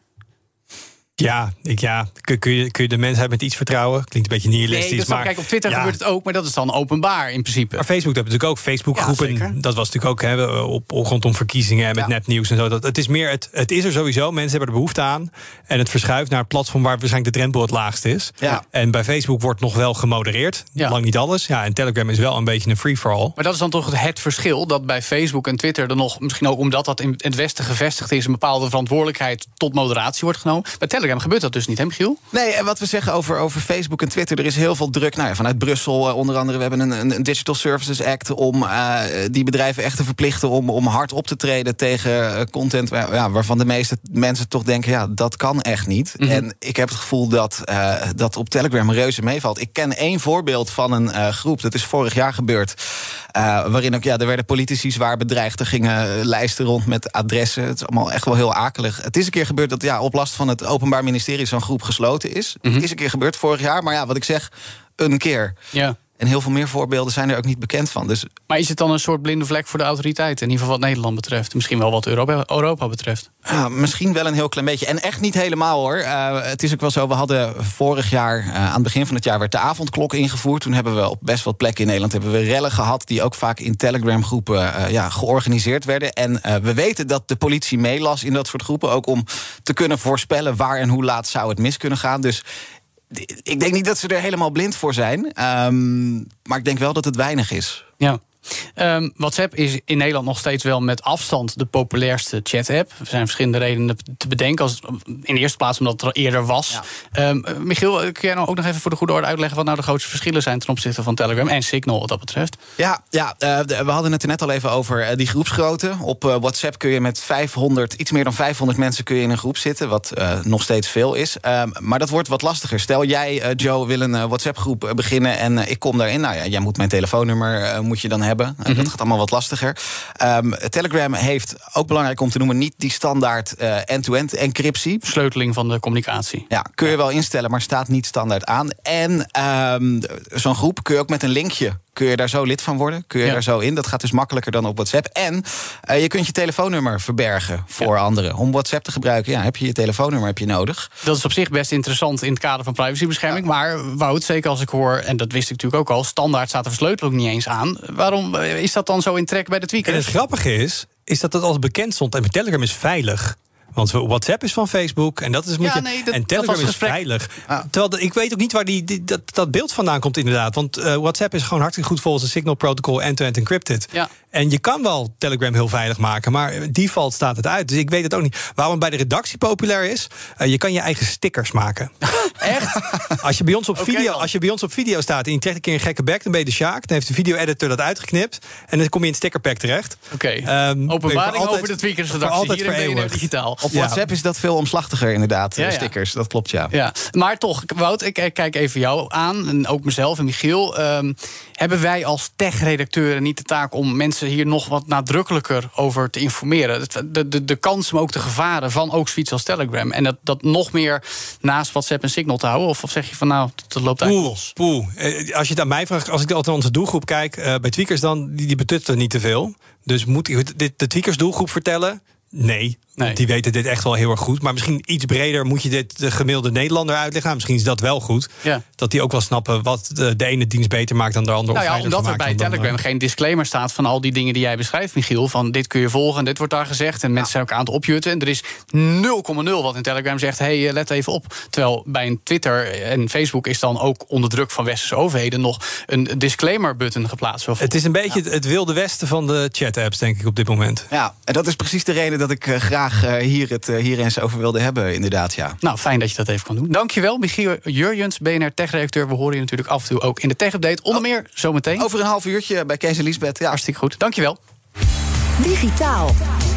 Kun je de mensheid met iets vertrouwen? Klinkt een beetje nihilistisch. Nee, kijk, op Twitter gebeurt het ook, maar dat is dan openbaar in principe. Maar Facebook heeft natuurlijk ook Facebookgroepen. Dat was natuurlijk ook rondom verkiezingen en met nepnieuws en zo. Het is meer, het is er sowieso. Mensen hebben er behoefte aan. En het verschuift naar een platform waar waarschijnlijk de drempel het laagst is. Ja. En bij Facebook wordt nog wel gemodereerd. Ja. Lang niet alles. Ja, en Telegram is wel een beetje een free-for-all. Maar dat is dan toch het verschil, dat bij Facebook en Twitter er nog, misschien ook omdat dat in het Westen gevestigd is, een bepaalde verantwoordelijkheid tot moderatie wordt genomen. Bij Telegram gebeurt dat dus niet, hè, Michiel? Nee, en wat we zeggen over Facebook en Twitter, er is heel veel druk. Vanuit Brussel onder andere, we hebben een Digital Services Act om die bedrijven echt te verplichten om hard op te treden tegen content waarvan de meeste mensen toch denken, dat kan echt niet. Mm-hmm. En ik heb het gevoel dat op Telegram reuze meevalt. Ik ken 1 voorbeeld van een groep, dat is vorig jaar gebeurd, waarin ook, er werden politici zwaar bedreigd. Er gingen lijsten rond met adressen. Het is allemaal echt wel heel akelig. Het is een keer gebeurd dat op last van het Openbaar Ministerie zo'n groep gesloten is. Mm-hmm. Het is een keer gebeurd vorig jaar, maar wat ik zeg, een keer. Ja. En heel veel meer voorbeelden zijn er ook niet bekend van. Dus... Maar is het dan een soort blinde vlek voor de autoriteiten? In ieder geval wat Nederland betreft. Misschien wel wat Europa betreft. Misschien wel een heel klein beetje. En echt niet helemaal, hoor. Het is ook wel zo, we hadden vorig jaar... aan het begin van het jaar werd de avondklok ingevoerd. Toen hebben we op best wel plekken in Nederland... hebben we rellen gehad die ook vaak in Telegram-groepen georganiseerd werden. En we weten dat de politie meelas in dat soort groepen... ook om te kunnen voorspellen waar en hoe laat zou het mis kunnen gaan. Dus ik denk niet dat ze er helemaal blind voor zijn. Maar ik denk wel dat het weinig is. Ja. WhatsApp is in Nederland nog steeds wel met afstand de populairste chat-app. Er zijn verschillende redenen te bedenken. In de eerste plaats omdat het er eerder was. Ja. Michiel, kun jij nou ook nog even voor de goede orde uitleggen... wat nou de grootste verschillen zijn ten opzichte van Telegram en Signal wat dat betreft? We hadden het er net al even over die groepsgrootte. Op WhatsApp kun je met iets meer dan 500 mensen kun je in een groep zitten... wat nog steeds veel is. Maar dat wordt wat lastiger. Stel, jij, Joe, wil een WhatsApp-groep beginnen... en ik kom daarin. Nou ja, jij moet mijn telefoonnummer moet je dan hebben. Dat gaat allemaal wat lastiger. Telegram heeft, ook belangrijk om te noemen... niet die standaard end-to-end encryptie. Sleuteling van de communicatie. Ja, kun je wel instellen, maar staat niet standaard aan. En zo'n groep kun je ook met een linkje... kun je daar zo lid van worden, kun je daar zo in. Dat gaat dus makkelijker dan op WhatsApp. En je kunt je telefoonnummer verbergen voor anderen. Om WhatsApp te gebruiken, heb je telefoonnummer nodig. Dat is op zich best interessant in het kader van privacybescherming. Ja. Maar Wout, zeker als ik hoor, en dat wist ik natuurlijk ook al... standaard staat de versleuteling niet eens aan. Waarom is dat dan zo in trek bij de tweakers? En het grappige is dat het al bekend stond... en Telegram is veilig. Want WhatsApp is van Facebook en dat is en Telegram is veilig. Terwijl ik weet ook niet waar dat beeld vandaan komt inderdaad. Want WhatsApp is gewoon hartstikke goed volgens het Signal Protocol end-to-end encrypted. Ja. En je kan wel Telegram heel veilig maken, maar default staat het uit. Dus ik weet het ook niet. Waarom het bij de redactie populair is, je kan je eigen stickers maken. Echt? Als je bij ons op video staat en je trekt een keer een gekke bek, dan ben je de Sjaak. Dan heeft de video-editor dat uitgeknipt en dan kom je in het stickerpack terecht. Openbaring over de tweakers-redactie hier in BNR Digitaal. Op WhatsApp is dat veel omslachtiger inderdaad, stickers. Dat klopt, ja. Maar toch, Wout, ik kijk even jou aan, en ook mezelf en Michiel. Hebben wij als tech-redacteuren niet de taak om mensen hier nog wat nadrukkelijker over te informeren? De kansen, maar ook de gevaren van ook zoiets als Telegram. En dat nog meer naast WhatsApp en Signal te houden? Of zeg je van nou, dat loopt eigenlijk los? Als je het aan mij vraagt, als ik altijd naar onze doelgroep kijk... bij tweakers dan, die betutten niet te veel. Dus moet ik de tweakers doelgroep vertellen? Nee. Die weten dit echt wel heel erg goed. Maar misschien iets breder moet je dit de gemiddelde Nederlander uitleggen. Nou, misschien is dat wel goed. Ja. Dat die ook wel snappen wat de ene dienst beter maakt dan de andere. Omdat er bij Telegram geen disclaimer staat van al die dingen die jij beschrijft, Michiel. Van dit kun je volgen en dit wordt daar gezegd. En mensen zijn ook aan het opjutten. En er is 0,0 wat in Telegram zegt, hey, let even op. Terwijl bij een Twitter en Facebook is dan ook onder druk van westerse overheden nog een disclaimer-button geplaatst. Het is een beetje het wilde westen van de chat-apps, denk ik, op dit moment. Ja, en dat is precies de reden dat ik graag hier eens over wilde hebben, inderdaad, ja. Nou, fijn dat je dat even kan doen. Dankjewel, Michiel Jurjens, BNR Tech-redacteur. We horen je natuurlijk af en toe ook in de Tech-update. Onder meer zometeen. Over een half uurtje bij Kees en Liesbeth. Ja. Hartstikke goed, dankjewel. Digitaal.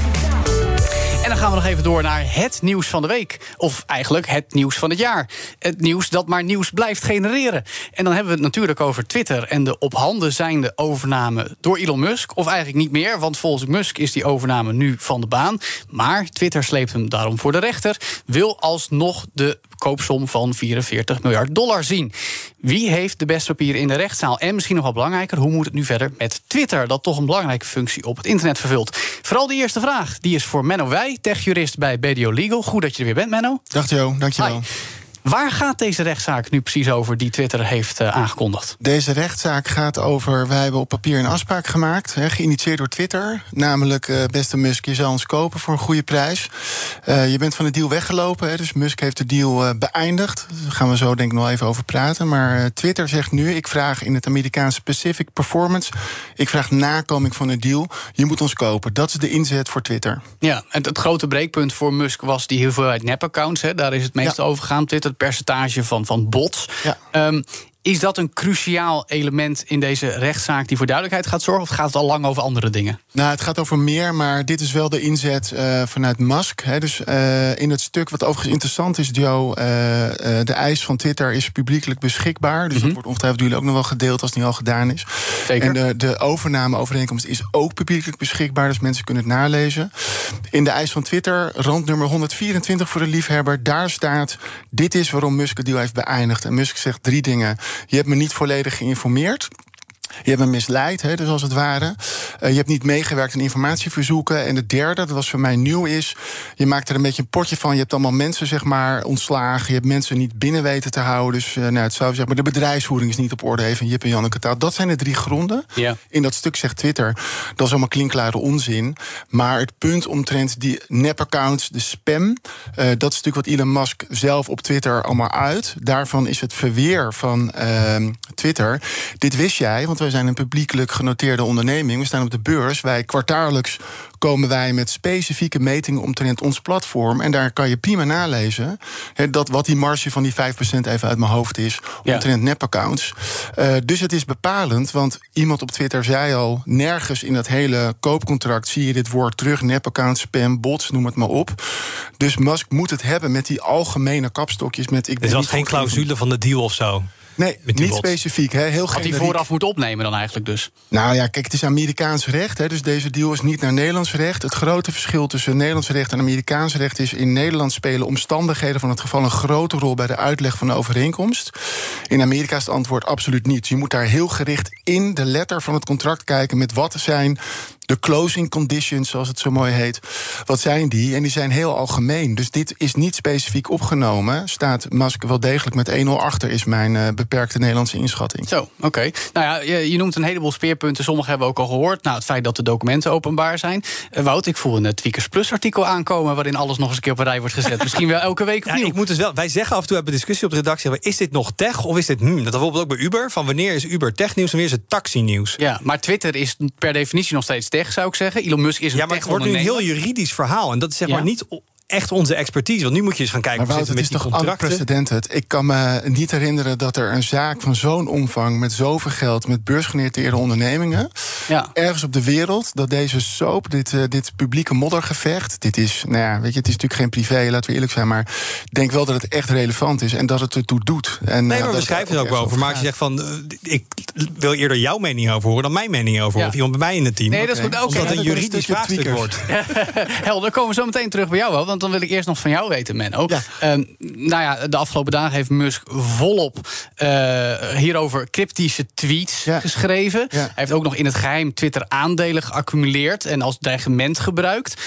En dan gaan we nog even door naar het nieuws van de week. Of eigenlijk het nieuws van het jaar. Het nieuws dat maar nieuws blijft genereren. En dan hebben we het natuurlijk over Twitter en de op handen zijnde overname door Elon Musk. Of eigenlijk niet meer, want volgens Musk is die overname nu van de baan. Maar Twitter sleept hem daarom voor de rechter. Wil alsnog de koopsom van $44 miljard zien. Wie heeft de beste papieren in de rechtszaal? En misschien nog wel belangrijker, hoe moet het nu verder met Twitter, dat toch een belangrijke functie op het internet vervult? Vooral de eerste vraag, die is voor Menno Wij, techjurist bij BDO Legal. Goed dat je er weer bent, Menno. Dag Jo, dankjewel. Hi. Waar gaat deze rechtszaak nu precies over die Twitter heeft aangekondigd? Deze rechtszaak gaat over, wij hebben op papier een afspraak gemaakt, geïnitieerd door Twitter. Namelijk, beste Musk, je zal ons kopen voor een goede prijs. Je bent van de deal weggelopen, dus Musk heeft de deal beëindigd. Daar gaan we zo denk ik nog even over praten. Maar Twitter zegt nu, ik vraag in het Amerikaanse Pacific Performance, ik vraag nakoming van de deal. Je moet ons kopen. Dat is de inzet voor Twitter. Ja, en het grote breekpunt voor Musk was die hoeveelheid nep-accounts. Daar is het meest over gegaan. Twitter, het percentage van bots. Ja. Is dat een cruciaal element in deze rechtszaak die voor duidelijkheid gaat zorgen? Of gaat het al lang over andere dingen? Nou, het gaat over meer, maar dit is wel de inzet vanuit Musk. Dus in het stuk, wat overigens interessant is, Joe, de eis van Twitter is publiekelijk beschikbaar. Dus dat wordt ongetwijfeld door jullie ook nog wel gedeeld als het niet al gedaan is. Zeker. En de overnameovereenkomst is ook publiekelijk beschikbaar, dus mensen kunnen het nalezen. In de eis van Twitter, randnummer 124 voor de liefhebber, daar staat: dit is waarom Musk het deal heeft beëindigd. En Musk zegt 3 dingen. Je hebt me niet volledig geïnformeerd. Je hebt me misleid, dus als het ware. Je hebt niet meegewerkt aan informatieverzoeken. En het derde, dat was voor mij nieuw, is: je maakt er een beetje een potje van. Je hebt allemaal mensen, zeg maar, ontslagen. Je hebt mensen niet binnen weten te houden. Dus het zou, zeg maar, de bedrijfsvoering is niet op orde. Even Jip en Janneke taal. Dat zijn de 3 gronden. Ja. In dat stuk zegt Twitter: dat is allemaal klinkklare onzin. Maar het punt omtrent die nep-accounts, de spam, dat is natuurlijk wat Elon Musk zelf op Twitter allemaal uit. Daarvan is het verweer van Twitter: dit wist jij, want wij zijn een publiekelijk genoteerde onderneming. We staan op de beurs. Wij kwartaallijks komen wij met specifieke metingen omtrent ons platform. En daar kan je prima nalezen dat wat die marge van die 5% even uit mijn hoofd is omtrent nep-accounts. Dus het is bepalend, want iemand op Twitter zei al: nergens in dat hele koopcontract zie je dit woord terug. Nep-accounts, spam, bots, noem het maar op. Dus Musk moet het hebben met die algemene kapstokjes. Er was geen clausule van de deal of zo. Nee, niet specifiek. Heel had hij vooraf moeten opnemen dan eigenlijk dus? Nou ja, kijk, het is Amerikaans recht. Dus deze deal is niet naar Nederlands recht. Het grote verschil tussen Nederlands recht en Amerikaans recht is: in Nederland spelen omstandigheden van het geval een grote rol bij de uitleg van de overeenkomst. In Amerika is het antwoord absoluut niet. Je moet daar heel gericht in de letter van het contract kijken met wat zijn de closing conditions, zoals het zo mooi heet. Wat zijn die? En die zijn heel algemeen. Dus dit is niet specifiek opgenomen. Staat Musk wel degelijk met 1-0 achter, is mijn beperkte Nederlandse inschatting. Zo, oké. Nou ja, je noemt een heleboel speerpunten. Sommige hebben we ook al gehoord. Nou, het feit dat de documenten openbaar zijn. Wout, ik voel een Tweakers Plus artikel aankomen waarin alles nog eens een keer op een rij wordt gezet. Misschien wel elke week opnieuw. Ja, ik moet dus wel. Wij zeggen af en toe, hebben we discussie op de redactie: is dit nog tech of is dit Dat bijvoorbeeld ook bij Uber. Van wanneer is Uber technieuws en wanneer is het taxi-nieuws? Ja, maar Twitter is per definitie nog steeds tech, zou ik zeggen. Elon Musk is een maar het wordt nu een heel juridisch verhaal. En dat is zeg maar niet echt onze expertise. Want nu moet je eens gaan kijken. Maar Wout, het is toch unprecedented. Ik kan me niet herinneren dat er een zaak van zo'n omvang, met zoveel geld, met beursgenoteerde ondernemingen, ergens op de wereld, dat deze soap, dit publieke moddergevecht, dit is, nou ja, weet je, het is natuurlijk geen privé, laten we eerlijk zijn, maar ik denk wel dat het echt relevant is en dat het ertoe doet. En, nee, maar we schrijven er ook over. Maar als je zegt van, ik wil eerder jouw mening over horen dan mijn mening over horen. Of iemand bij mij in het team. Nee, dat is goed. Omdat het een juridisch vraagstuk wordt. Helder, komen we zo meteen terug bij jou wel. Want dan wil ik eerst nog van jou weten, Menno. Ja. De afgelopen dagen heeft Musk volop hierover cryptische tweets geschreven. Ja. Hij heeft ook nog in het geheim Twitter-aandelen geaccumuleerd en als dreigement gebruikt.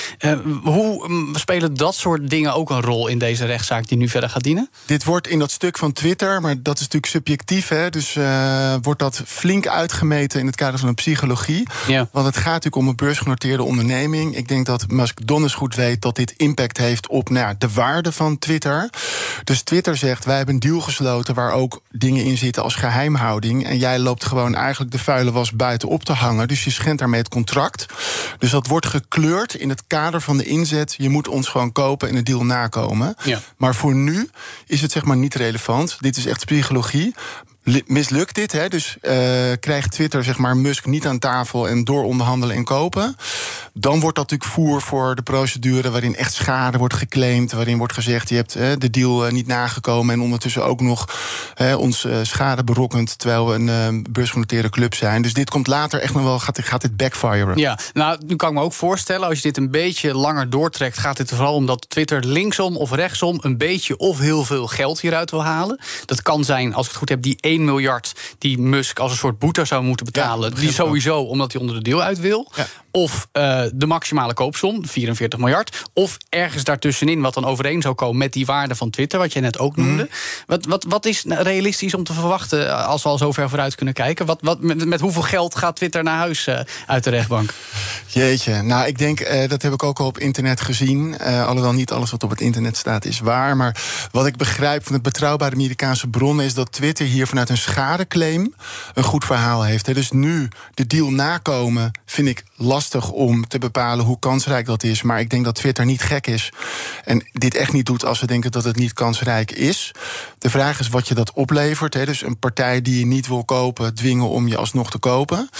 Hoe spelen dat soort dingen ook een rol in deze rechtszaak die nu verder gaat dienen? Dit wordt in dat stuk van Twitter, maar dat is natuurlijk subjectief, dus wordt dat flink uitgemeten in het kader van een psychologie. Ja. Want het gaat natuurlijk om een beursgenoteerde onderneming. Ik denk dat Musk donders goed weet dat dit impact heeft op de waarde van Twitter. Dus Twitter zegt: wij hebben een deal gesloten waar ook dingen in zitten als geheimhouding. En jij loopt gewoon eigenlijk de vuile was buiten op te hangen. Dus je schendt daarmee het contract. Dus dat wordt gekleurd in het kader van de inzet. Je moet ons gewoon kopen en de deal nakomen. Ja. Maar voor nu is het zeg maar niet relevant. Dit is echt psychologie. Mislukt dit, dus krijgt Twitter zeg maar Musk niet aan tafel en dooronderhandelen en kopen, dan wordt dat natuurlijk voer voor de procedure waarin echt schade wordt geclaimd, waarin wordt gezegd: je hebt de deal niet nagekomen en ondertussen ook nog ons schade berokkend, terwijl we een beursgenoteerde club zijn. Dus dit komt later echt nog wel, gaat dit backfiren. Ja, nou, nu kan ik me ook voorstellen, als je dit een beetje langer doortrekt, gaat het er vooral omdat Twitter linksom of rechtsom een beetje of heel veel geld hieruit wil halen. Dat kan zijn, als ik het goed heb, die 1 miljard die Musk als een soort boete zou moeten betalen. Die sowieso, omdat hij onder de deal uit wil. Ja. Of de maximale koopsom, 44 miljard. Of ergens daartussenin wat dan overeen zou komen met die waarde van Twitter, wat je net ook noemde. Wat is realistisch om te verwachten als we al zo ver vooruit kunnen kijken? Met hoeveel geld gaat Twitter naar huis uit de rechtbank? Jeetje, nou ik denk, dat heb ik ook al op internet gezien. Alhoewel niet alles wat op het internet staat is waar. Maar wat ik begrijp van het betrouwbare Amerikaanse bronnen is dat Twitter hier vanuit een schadeclaim een goed verhaal heeft. Dus nu de deal nakomen vind ik lastig om te bepalen hoe kansrijk dat is. Maar ik denk dat Twitter niet gek is en dit echt niet doet als ze denken dat het niet kansrijk is. De vraag is wat je dat oplevert. Hè. Dus een partij die je niet wil kopen, dwingen om je alsnog te kopen.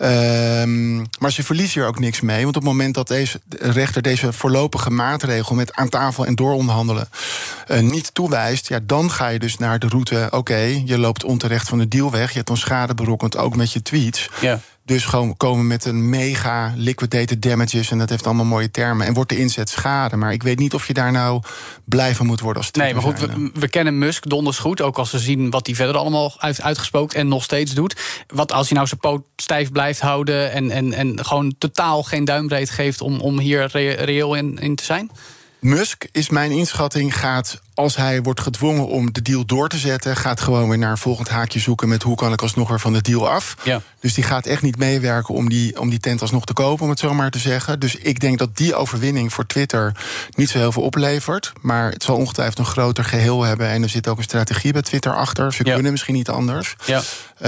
Maar ze verliezen hier ook niks mee. Want op het moment dat deze rechter deze voorlopige maatregel met aan tafel en dooronderhandelen niet toewijst, ja, dan ga je dus naar de route, oké, je loopt onterecht van de deal weg. Je hebt dan schade berokkend, ook met je tweets. Ja. Dus gewoon komen met een mega liquidated damages, en dat heeft allemaal mooie termen. En wordt de inzet schade. Maar ik weet niet of je daar nou blij van moet worden als Twitter. Nee, maar goed, we kennen Musk donders goed. Ook als we zien wat hij verder allemaal uitgespookt en nog steeds doet. Wat als hij nou zijn poot stijf blijft houden en gewoon totaal geen duimbreed geeft om hier reëel in te zijn? Musk, is mijn inschatting, gaat, als hij wordt gedwongen om de deal door te zetten, gaat gewoon weer naar een volgend haakje zoeken met hoe kan ik alsnog weer van de deal af. Ja. Dus die gaat echt niet meewerken om die tent alsnog te kopen, om het zo maar te zeggen. Dus ik denk dat die overwinning voor Twitter niet zo heel veel oplevert. Maar het zal ongetwijfeld een groter geheel hebben. En er zit ook een strategie bij Twitter achter. Ze kunnen misschien niet anders. Ja.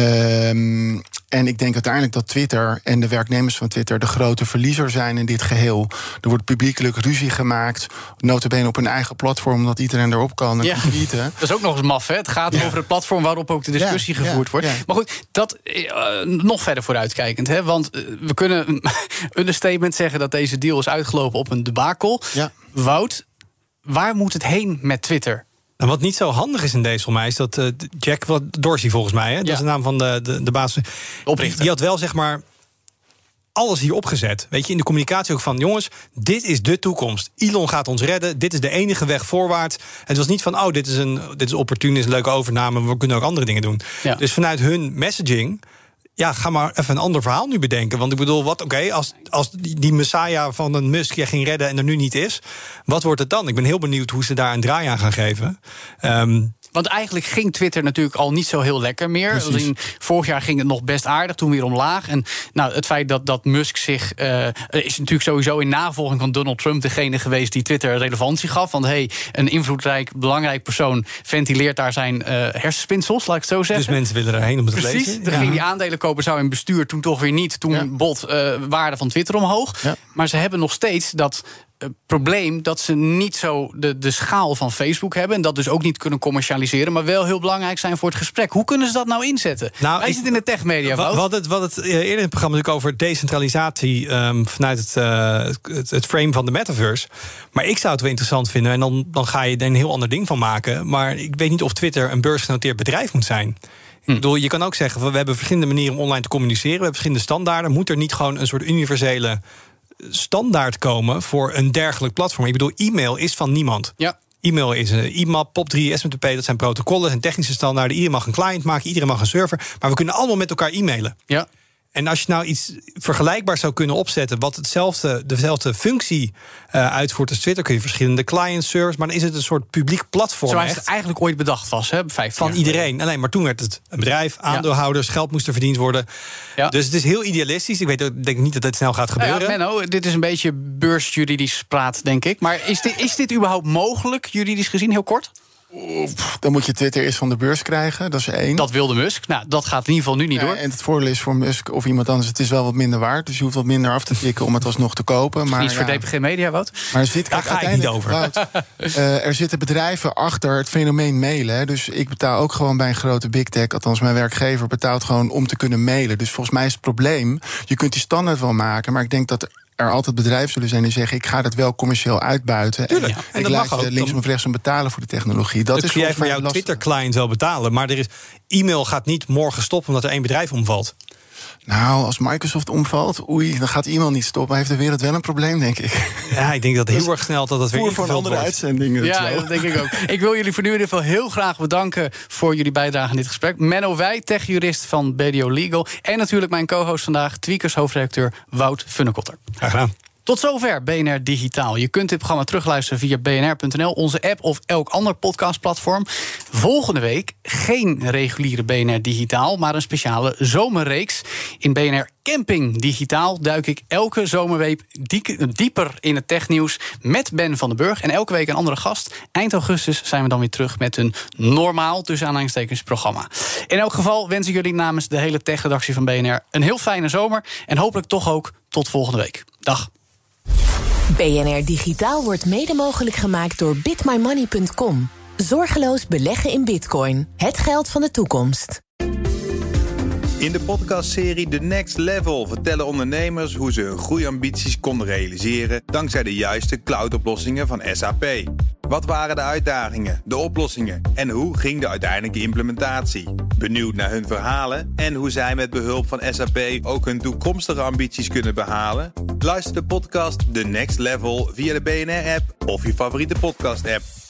En ik denk uiteindelijk dat Twitter en de werknemers van Twitter de grote verliezer zijn in dit geheel. Er wordt publiekelijk ruzie gemaakt, nota bene op hun eigen platform, omdat iedereen erop kan en tweeten. Dat is ook nog eens maf, hè? Het gaat over het platform waarop ook de discussie gevoerd wordt. Ja. Maar goed, dat nog verder vooruitkijkend, hè? Want we kunnen een statement zeggen dat deze deal is uitgelopen op een debakel. Ja. Wout, waar moet het heen met Twitter? En wat niet zo handig is in deze voor mij is dat Jack Dorsey volgens mij, hè, dat is de naam van de baas, oprichter. Die had wel zeg maar alles hier opgezet. Weet je, in de communicatie ook van jongens, dit is de toekomst. Elon gaat ons redden. Dit is de enige weg voorwaarts. Het was niet van dit is opportun, is een leuke overname, we kunnen ook andere dingen doen. Ja. Dus vanuit hun messaging, ja, ga maar even een ander verhaal nu bedenken. Want ik bedoel, als die Messiah van een Musk je ging redden en er nu niet is, wat wordt het dan? Ik ben heel benieuwd hoe ze daar een draai aan gaan geven. Want eigenlijk ging Twitter natuurlijk al niet zo heel lekker meer. Vorig jaar ging het nog best aardig, toen weer omlaag. En nou, het feit dat Musk zich is natuurlijk sowieso in navolging van Donald Trump degene geweest die Twitter relevantie gaf. Want een invloedrijk, belangrijk persoon ventileert daar zijn hersenspinsels, laat ik het zo zeggen. Dus mensen willen erheen om het te lezen. Precies, toen ging die aandelen kopen, zou in bestuur, toen toch weer niet. Toen bot waarde van Twitter omhoog. Ja. Maar ze hebben nog steeds dat probleem dat ze niet zo de schaal van Facebook hebben en dat dus ook niet kunnen commercialiseren, maar wel heel belangrijk zijn voor het gesprek. Hoe kunnen ze dat nou inzetten? Wij zitten in de techmedia. We hadden het eerder in het programma natuurlijk over decentralisatie vanuit het frame van de metaverse. Maar ik zou het wel interessant vinden en dan ga je er een heel ander ding van maken. Maar ik weet niet of Twitter een beursgenoteerd bedrijf moet zijn. Ik bedoel, je kan ook zeggen, we hebben verschillende manieren om online te communiceren, we hebben verschillende standaarden. Moet er niet gewoon een soort universele standaard komen voor een dergelijk platform? Ik bedoel, e-mail is van niemand. Ja. E-mail is een IMAP, POP3, SMTP, dat zijn protocollen, zijn technische standaarden. Iedereen mag een client maken, iedereen mag een server, maar we kunnen allemaal met elkaar e-mailen. Ja. En als je nou iets vergelijkbaars zou kunnen opzetten, wat dezelfde functie uitvoert als Twitter, kun je verschillende client servers, maar dan is het een soort publiek platform. Zoals het eigenlijk ooit bedacht was, hè? 15 van iedereen. Alleen, maar toen werd het een bedrijf, aandeelhouders, geld moest er verdiend worden. Ja. Dus het is heel idealistisch. Ik denk niet dat dit snel gaat gebeuren. Menno, dit is een beetje beursjuridisch praat, denk ik. Maar is dit überhaupt mogelijk, juridisch gezien, heel kort? Dan moet je Twitter eerst van de beurs krijgen, dat is 1. Dat wilde Musk. Nou, dat gaat in ieder geval nu niet door. En het voordeel is voor Musk of iemand anders, het is wel wat minder waard. Dus je hoeft wat minder af te tikken om het alsnog te kopen. Maar niet voor DPG Media, Wout? Maar daar ga ik niet over. Wout, er zitten bedrijven achter het fenomeen mailen. Hè. Dus ik betaal ook gewoon bij een grote big tech, althans mijn werkgever betaalt gewoon om te kunnen mailen. Dus volgens mij is het probleem, je kunt die standaard wel maken, maar ik denk dat er altijd bedrijven zullen zijn die zeggen, ik ga dat wel commercieel uitbuiten. Tuurlijk. En ik laat je links of rechts om betalen voor de technologie. Dat is jij voor jouw Twitter-client wel betalen. Maar e-mail gaat niet morgen stoppen omdat er één bedrijf omvalt. Nou, als Microsoft omvalt, dan gaat e-mail niet stoppen. Heeft de wereld wel een probleem, denk ik. Ja, ik denk dat heel erg snel dat weer voor andere uitzendingen. Ja, dat denk ik ook. Ik wil jullie voor nu in ieder geval heel graag bedanken voor jullie bijdrage in dit gesprek. Menno Wij, techjurist van BDO Legal. En natuurlijk mijn co-host vandaag, Tweakers hoofdredacteur Wout Funnekotter. Graag gedaan. Tot zover BNR Digitaal. Je kunt dit programma terugluisteren via bnr.nl, onze app of elk ander podcastplatform. Volgende week geen reguliere BNR Digitaal, maar een speciale zomerreeks. In BNR Camping Digitaal duik ik elke zomerweek dieper in het technieuws met Ben van den Burg. En elke week een andere gast. Eind augustus zijn we dan weer terug met een normaal, tussen aanhalingstekens, programma. In elk geval wens ik jullie namens de hele techredactie van BNR een heel fijne zomer. En hopelijk toch ook tot volgende week. Dag. BNR Digitaal wordt mede mogelijk gemaakt door bitmymoney.com. Zorgeloos beleggen in Bitcoin. Het geld van de toekomst. In de podcastserie The Next Level vertellen ondernemers hoe ze hun groeiambities konden realiseren dankzij de juiste cloudoplossingen van SAP. Wat waren de uitdagingen, de oplossingen en hoe ging de uiteindelijke implementatie? Benieuwd naar hun verhalen en hoe zij met behulp van SAP ook hun toekomstige ambities kunnen behalen? Luister de podcast The Next Level via de BNR-app of je favoriete podcast-app.